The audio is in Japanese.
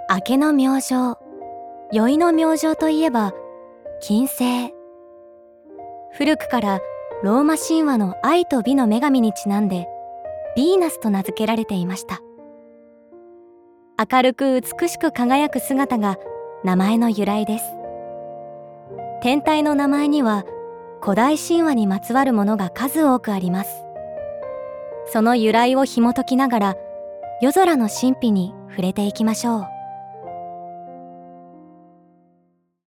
明けの明星、宵の明星といえば金星。古くからローマ神話の愛と美の女神にちなんでヴィーナスと名付けられていました。明るく美しく輝く姿が名前の由来です。天体の名前には古代神話にまつわるものが数多くあります。その由来を紐解きながら夜空の神秘に触れていきましょう。